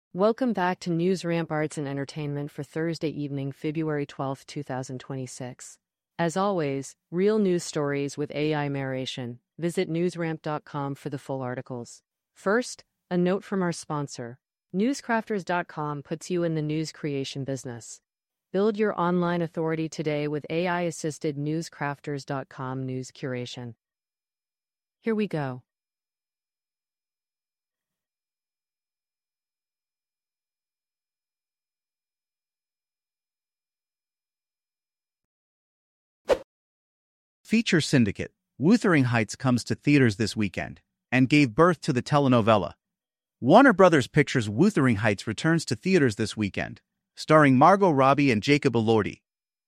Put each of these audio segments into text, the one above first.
Welcome back to News Ramp Arts and Entertainment for Thursday evening, February 12, 2026. As always, real news stories with AI narration. Visit newsramp.com for the full articles. First, a note from our sponsor. Newscrafters.com puts you in the news creation business. Build your online authority today with AI-assisted newscrafters.com news curation. Here we go. Feature syndicate Wuthering Heights comes to theaters this weekend and gave birth to the telenovela. Warner Brothers Pictures' Wuthering Heights returns to theaters this weekend, starring Margot Robbie and Jacob Elordi.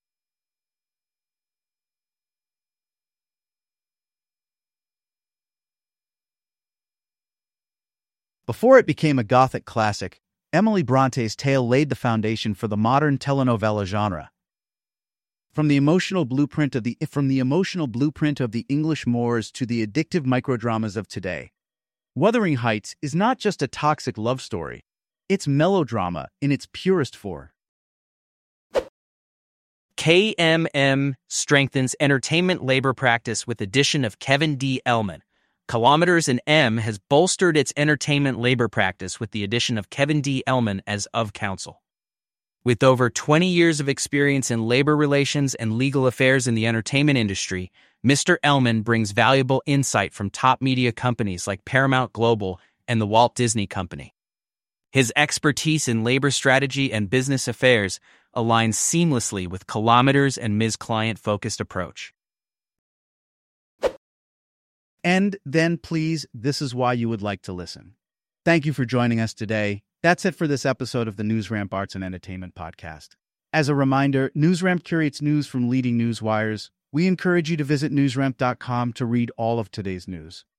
Before it became a Gothic classic, Emily Bronte's tale laid the foundation for the modern telenovela genre. From the emotional blueprint of the English moors to the addictive microdramas of today, Wuthering Heights is not just a toxic love story, it's melodrama in its purest form. KMM strengthens entertainment labor practice with addition of Kevin D. Ellman. Kilometers and M has bolstered its entertainment labor practice with the addition of Kevin D. Ellman as of counsel. With over 20 years of experience in labor relations and legal affairs in the entertainment industry, Mr. Ellman brings valuable insight from top media companies like Paramount Global and the Walt Disney Company. His expertise in labor strategy and business affairs aligns seamlessly with Kilometers and Ms. client-focused approach. And then, please, this is why you would like to listen. Thank you for joining us today. That's it for this episode of the NewsRamp Arts and Entertainment Podcast. As a reminder, NewsRamp curates news from leading news wires. We encourage you to visit newsramp.com to read all of today's news.